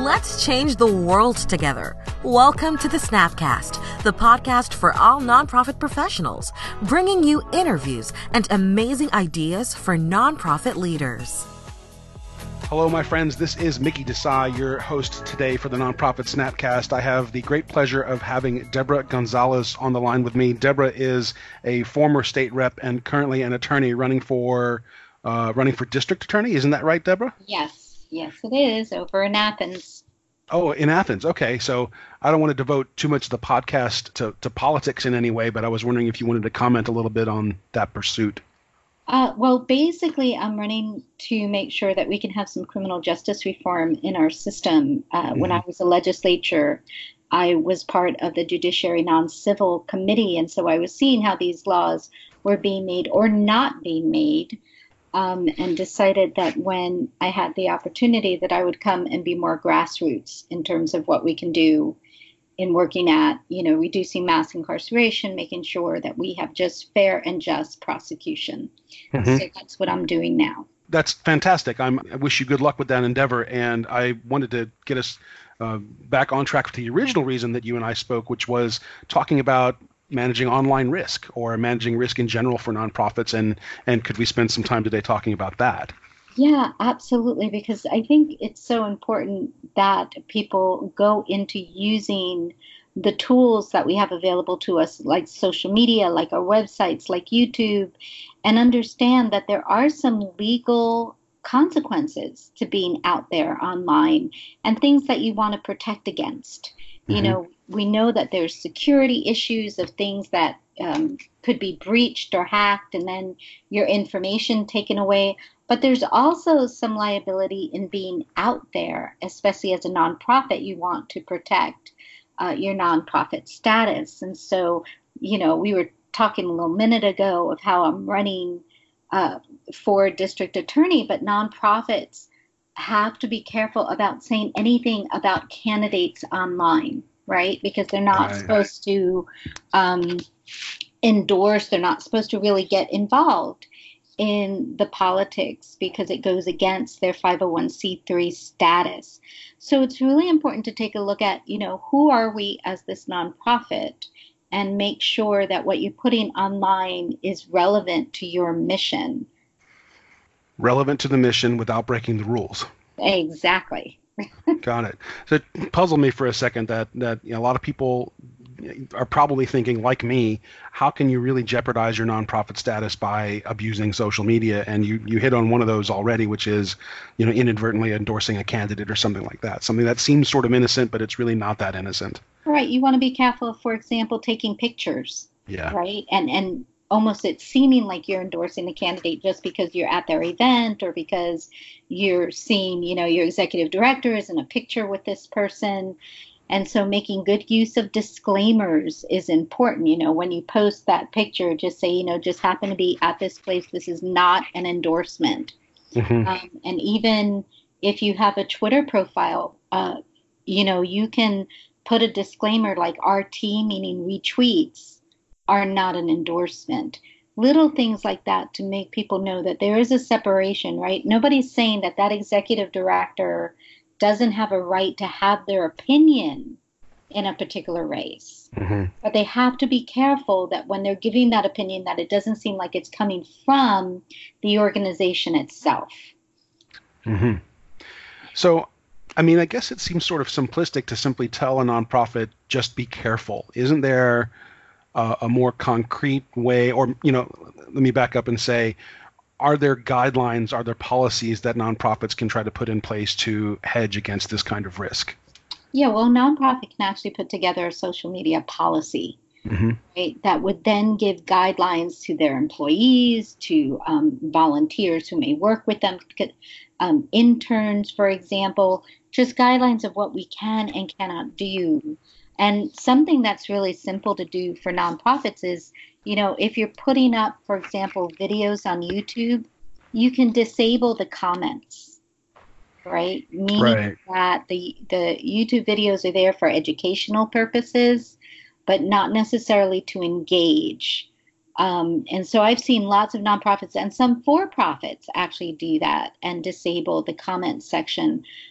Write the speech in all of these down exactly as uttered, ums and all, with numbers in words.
Let's change the world together. Welcome to the Snapcast, the podcast for all nonprofit professionals, bringing you interviews and amazing ideas for nonprofit leaders. Hello, my friends. This is Mickey Desai, your host today for the Nonprofit Snapcast. I have the great pleasure of having Deborah Gonzalez on the line with me. Deborah is a former state rep and currently an attorney running for uh, running for district attorney. Isn't that right, Deborah? Yes. Yes, it is, over in Athens. Oh, in Athens. Okay. So I don't want to devote too much of the podcast to, to politics in any way, but I was wondering if you wanted to comment a little bit on that pursuit. Uh, well, basically, I'm running to make sure that we can have some criminal justice reform in our system. Uh, mm-hmm. When I was a legislature, I was part of the Judiciary Non-Civil Committee, and so I was seeing how these laws were being made or not being made. Um, and decided that when I had the opportunity that I would come and be more grassroots in terms of what we can do in working at, you know, reducing mass incarceration, making sure that we have just fair and just prosecution. Mm-hmm. So that's what I'm doing now. That's fantastic. I'm, I wish you good luck with that endeavor. And I wanted to get us uh, back on track to the original reason that you and I spoke, which was talking about managing online risk or managing risk in general for nonprofits. And, and could we spend some time today talking about that? Yeah, absolutely. Because I think it's so important that people go into using the tools that we have available to us, like social media, like our websites, like YouTube, and understand that there are some legal consequences to being out there online and things that you want to protect against. You mm-hmm. know, we know that there's security issues of things that um, could be breached or hacked and then your information taken away. But there's also some liability in being out there, especially as a nonprofit. You want to protect uh, your nonprofit status. And so, you know, we were talking a little minute ago of how I'm running uh, for district attorney, but nonprofits have to be careful about saying anything about candidates online, right? Because they're not right. supposed to um, endorse, they're not supposed to really get involved in the politics because it goes against their five oh one c three status. So it's really important to take a look at, you know, who are we as this nonprofit and make sure that what you're putting online is relevant to your mission. Relevant to the mission without breaking the rules. Exactly. Got it. So it puzzled me for a second that, that you know, a lot of people are probably thinking, like me, how can you really jeopardize your nonprofit status by abusing social media? And you, you hit on one of those already, which is, you know, inadvertently endorsing a candidate or something like that. Something that seems sort of innocent, but it's really not that innocent. Right. You want to be careful, for example, taking pictures. Yeah. Right. And, and, almost it's seeming like you're endorsing the candidate just because you're at their event or because you're seeing, you know, your executive director is in a picture with this person. And so making good use of disclaimers is important. You know, when you post that picture, just say, you know, just happen to be at this place. This is not an endorsement. Mm-hmm. Um, and even if you have a Twitter profile, uh, you know, you can put a disclaimer like R T, meaning retweets, are not an endorsement. Little things like that to make people know that there is a separation, right? Nobody's saying that that executive director doesn't have a right to have their opinion in a particular race. Mm-hmm. But they have to be careful that when they're giving that opinion, that it doesn't seem like it's coming from the organization itself. Mm-hmm. So, I mean, I guess it seems sort of simplistic to simply tell a nonprofit, just be careful. Isn't there Uh, a more concrete way, or, you know, let me back up and say, are there guidelines, are there policies that nonprofits can try to put in place to hedge against this kind of risk? Yeah, well, a nonprofit can actually put together a social media policy, mm-hmm. right, that would then give guidelines to their employees, to um, volunteers who may work with them, um, interns, for example, just guidelines of what we can and cannot do. And something that's really simple to do for nonprofits is, you know, if you're putting up, for example, videos on YouTube, you can disable the comments, right? Meaning right. that the, the YouTube videos are there for educational purposes, but not necessarily to engage. Um, and so I've seen lots of nonprofits and some for-profits actually do that and disable the comment section.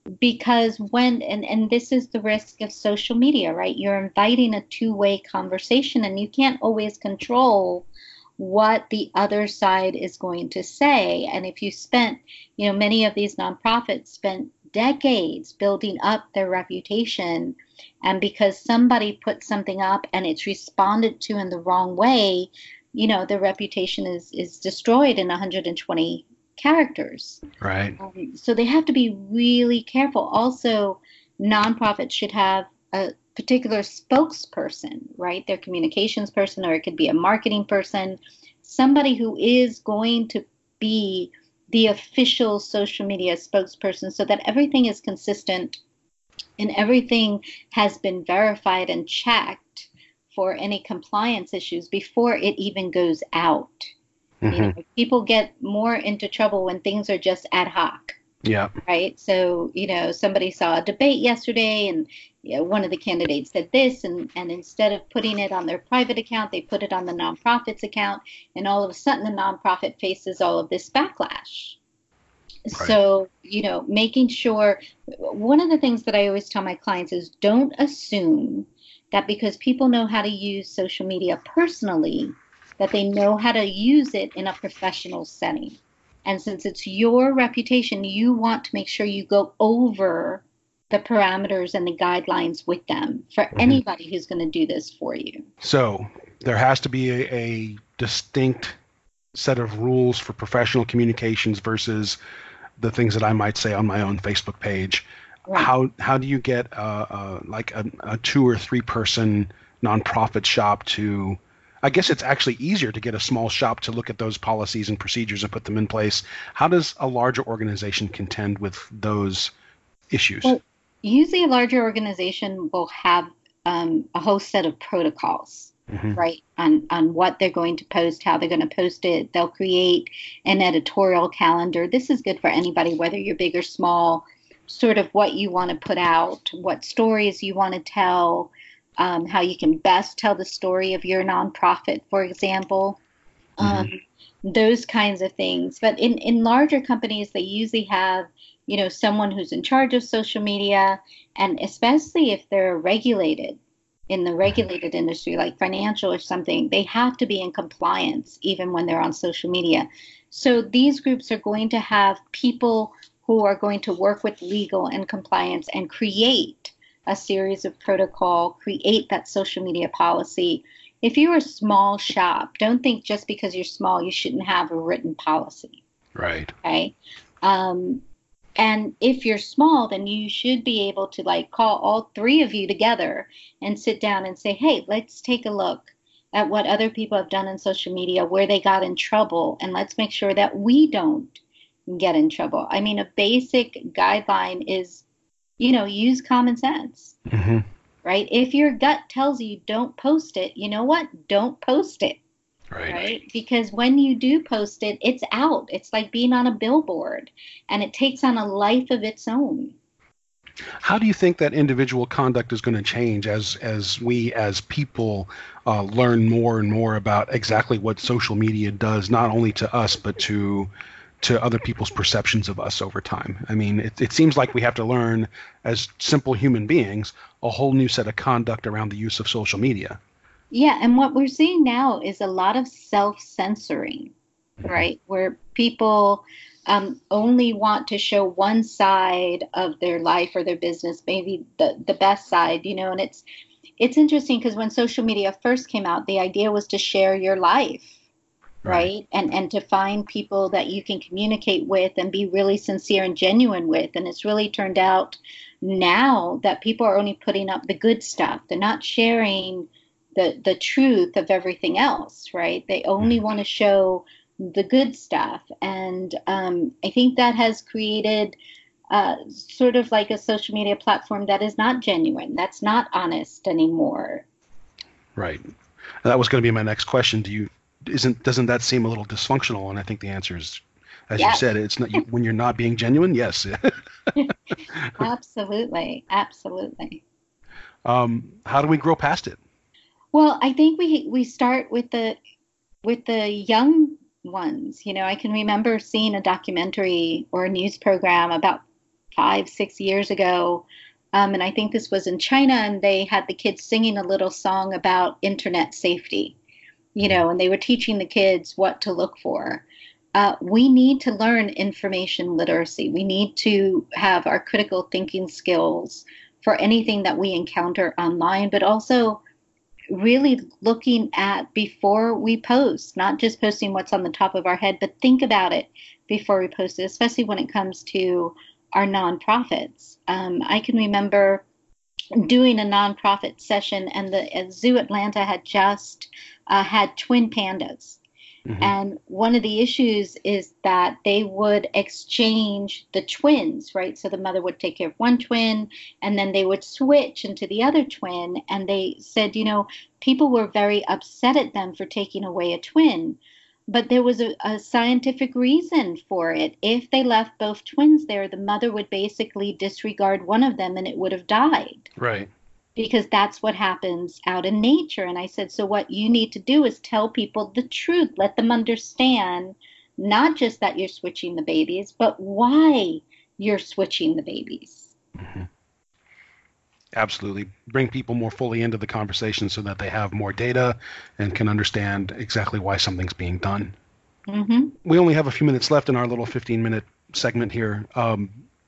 Because when, and, and this is the risk of social media, right? You're inviting a two-way conversation, and you can't always control what the other side is going to say. And if you spent, you know, many of these nonprofits spent decades building up their reputation, and because somebody put something up and it's responded to in the wrong way, you know, their reputation is is destroyed in one hundred twenty characters. Right. Um, so they have to be really careful. Also, nonprofits should have a particular spokesperson, right? Their communications person, or it could be a marketing person, somebody who is going to be the official social media spokesperson, so that everything is consistent and everything has been verified and checked for any compliance issues before it even goes out. Mm-hmm. You know, people get more into trouble when things are just ad hoc. Yeah. Right. So, you know, somebody saw a debate yesterday, and you know, one of the candidates said this, and, and instead of putting it on their private account, they put it on the nonprofit's account, and all of a sudden the nonprofit faces all of this backlash. Right. So, you know, making sure, one of the things that I always tell my clients is, don't assume that because people know how to use social media personally, that they know how to use it in a professional setting. And since it's your reputation, you want to make sure you go over the parameters and the guidelines with them for mm-hmm. anybody who's going to do this for you. So there has to be a, a distinct set of rules for professional communications versus the things that I might say on my own Facebook page. Right. How how do you get uh, uh, like a, a two or three person nonprofit shop to? I guess it's actually easier to get a small shop to look at those policies and procedures and put them in place. How does a larger organization contend with those issues? Well, usually a larger organization will have um, a whole set of protocols, mm-hmm. right, on, on what they're going to post, how they're going to post it. They'll create an editorial calendar. This is good for anybody, whether you're big or small, sort of what you want to put out, what stories you want to tell, Um, how you can best tell the story of your nonprofit, for example, um, mm-hmm. those kinds of things. But in, in larger companies, they usually have, you know, someone who's in charge of social media, and especially if they're regulated in the regulated industry, like financial or something, they have to be in compliance even when they're on social media. So these groups are going to have people who are going to work with legal and compliance and create a series of protocol, create that social media policy. If you're a small shop, don't think just because you're small you shouldn't have a written policy. Right. Okay. Um, and if you're small, then you should be able to like call all three of you together and sit down and say, hey, let's take a look at what other people have done in social media, where they got in trouble, and let's make sure that we don't get in trouble. I mean, a basic guideline is, you know, use common sense, mm-hmm. right? If your gut tells you don't post it, you know what? Don't post it, right. right? Because when you do post it, it's out. It's like being on a billboard, and it takes on a life of its own. How do you think that individual conduct is going to change as as we as people uh, learn more and more about exactly what social media does, not only to us, but to to other people's perceptions of us over time? I mean, it, it seems like we have to learn as simple human beings a whole new set of conduct around the use of social media. Yeah, and what we're seeing now is a lot of self-censoring, right? Where people um, only want to show one side of their life or their business, maybe the, the best side, you know, and it's it's interesting because when social media first came out, the idea was to share your life. Right. right. And and to find people that you can communicate with and be really sincere and genuine with. And it's really turned out now that people are only putting up the good stuff. They're not sharing the, the truth of everything else. Right. They only want to show the good stuff. And um, I think that has created uh, sort of like a social media platform that is not genuine. That's not honest anymore. Right. That was going to be my next question. Do you Isn't doesn't that seem a little dysfunctional? And I think the answer is, as yes. you said, it's not you, when you're not being genuine. Yes. Absolutely, absolutely. Um, how do we grow past it? Well, I think we we start with the with the young ones. You know, I can remember seeing a documentary or a news program about five, six years ago. Um, and I think this was in China, and they had the kids singing a little song about internet safety, you know, and they were teaching the kids what to look for. Uh, we need to learn information literacy. We need to have our critical thinking skills for anything that we encounter online, but also really looking at before we post, not just posting what's on the top of our head, but think about it before we post it, especially when it comes to our nonprofits. Um, I can remember doing a nonprofit session, and the uh, Zoo Atlanta had just uh, had twin pandas. Mm-hmm. And one of the issues is that they would exchange the twins, right? So the mother would take care of one twin, and then they would switch into the other twin. And they said, you know, people were very upset at them for taking away a twin. But there was a, a scientific reason for it. If they left both twins there, the mother would basically disregard one of them and it would have died. Right. Because that's what happens out in nature. And I said, so what you need to do is tell people the truth. Let them understand not just that you're switching the babies, but why you're switching the babies. Mm-hmm. Absolutely. Bring people more fully into the conversation so that they have more data and can understand exactly why something's being done. Mm-hmm. We only have a few minutes left in our little fifteen-minute segment here. Um,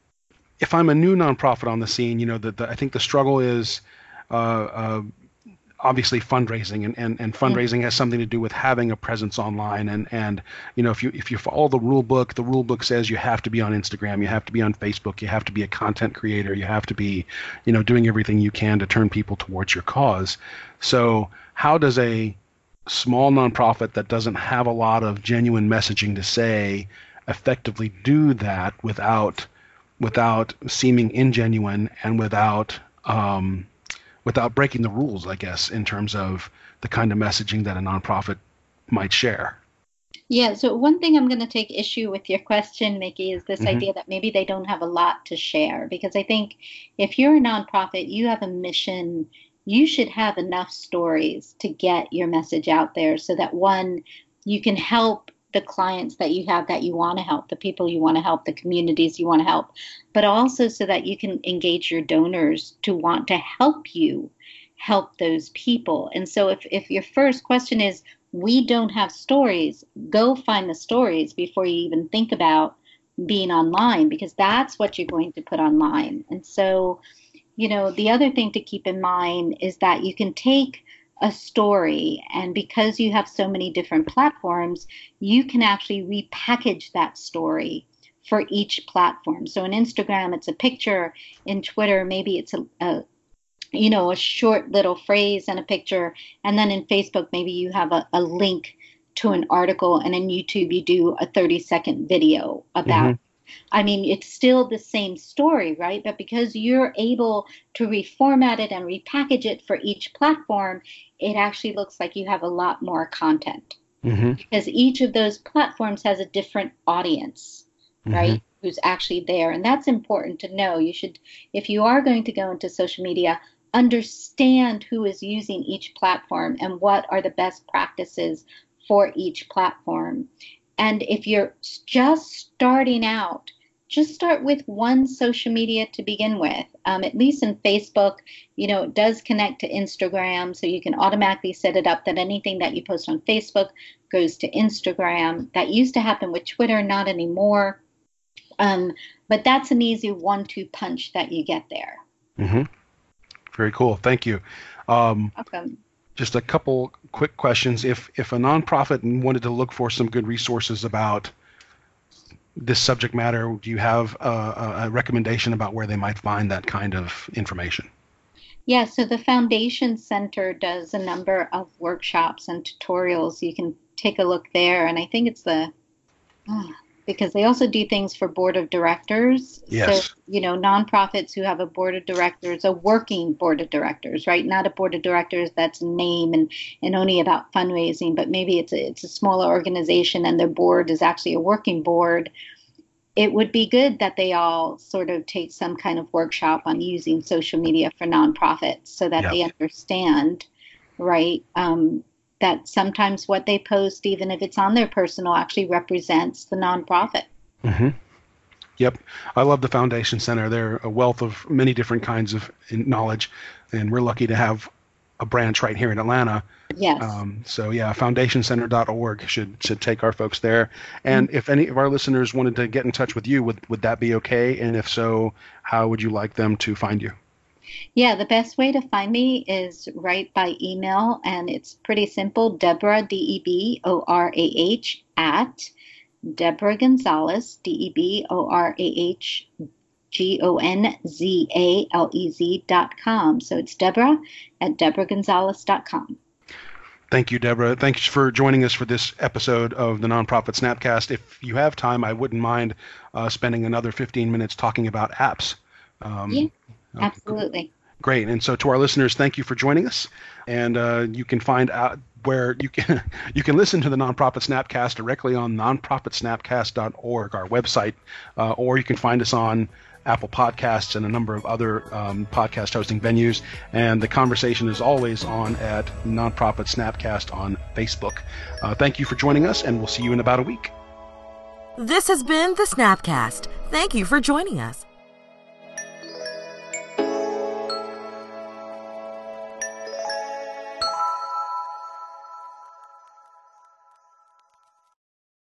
if I'm a new nonprofit on the scene, you know, the, the, I think the struggle is uh, uh, obviously fundraising, and, and, and fundraising mm-hmm. has something to do with having a presence online. And, and you know, if you if you follow the rule book, the rule book says you have to be on Instagram, you have to be on Facebook, you have to be a content creator, you have to be, you know, doing everything you can to turn people towards your cause. So how does a small nonprofit that doesn't have a lot of genuine messaging to say effectively do that without without seeming ingenuine and without um, without breaking the rules, I guess, in terms of the kind of messaging that a nonprofit might share? Yeah, so one thing I'm going to take issue with your question, Mickey, is this mm-hmm. idea that maybe they don't have a lot to share. Because I think if you're a nonprofit, you have a mission, you should have enough stories to get your message out there so that, one, you can help the clients that you have that you want to help, the people you want to help, the communities you want to help, but also so that you can engage your donors to want to help you help those people. And so if, if your first question is, we don't have stories, go find the stories before you even think about being online, because that's what you're going to put online. And so, you know, the other thing to keep in mind is that you can take a story, and because you have so many different platforms, you can actually repackage that story for each platform. So in Instagram, it's a picture. In Twitter, maybe it's a, a you know, a short little phrase and a picture. And then in Facebook, maybe you have a, a link to an article, and in YouTube, you do a thirty second video about, mm-hmm. I mean, it's still the same story, right? But because you're able to reformat it and repackage it for each platform, it actually looks like you have a lot more content. Mm-hmm. Because each of those platforms has a different audience, mm-hmm. right? Who's actually there. And that's important to know. You should, if you are going to go into social media, understand who is using each platform and what are the best practices for each platform. And if you're just starting out, just start with one social media to begin with. Um, at least in Facebook, you know, it does connect to Instagram, so you can automatically set it up that anything that you post on Facebook goes to Instagram. That used to happen with Twitter, not anymore. Um, but that's an easy one two punch that you get there. Mm-hmm. Very cool. Thank you. Um, Welcome. Just a couple quick questions. If if a nonprofit wanted to look for some good resources about this subject matter, do you have a, a recommendation about where they might find that kind of information? Yeah, so the Foundation Center does a number of workshops and tutorials. You can take a look there. And I think it's the, oh, because they also do things for board of directors. Yes. So, you know, nonprofits who have a board of directors, a working board of directors, right? Not a board of directors that's name and, and only about fundraising, but maybe it's a, it's a smaller organization and their board is actually a working board. It would be good that they all sort of take some kind of workshop on using social media for nonprofits so that yep. they understand, right, um, that sometimes what they post, even if it's on their personal, actually represents the nonprofit. Mm-hmm. Yep. I love the Foundation Center. They're a wealth of many different kinds of knowledge, and we're lucky to have a branch right here in Atlanta. Yes. Um, so yeah, foundation center dot org should should take our folks there. And Mm-hmm. if any of our listeners wanted to get in touch with you, would would that be okay? And if so, how would you like them to find you? Yeah, the best way to find me is right by email, and it's pretty simple. Deborah, D E B O R A H, at Deborah Gonzalez, D E B O R A H G O N Z A L E Z dot com. So it's Deborah at Deborah Gonzalez dot com. Thank you, Deborah. Thanks for joining us for this episode of the Nonprofit Snapcast. If you have time, I wouldn't mind uh, spending another fifteen minutes talking about apps. Um, Yeah, absolutely. Great. And so to our listeners, thank you for joining us. And uh, you can find out where you can you can listen to the Nonprofit Snapcast directly on nonprofit snapcast dot org, our website, uh, or you can find us on Apple Podcasts and a number of other um, podcast hosting venues. And the conversation is always on at Nonprofit Snapcast on Facebook. Uh, thank you for joining us, and we'll see you in about a week. This has been the Snapcast. Thank you for joining us.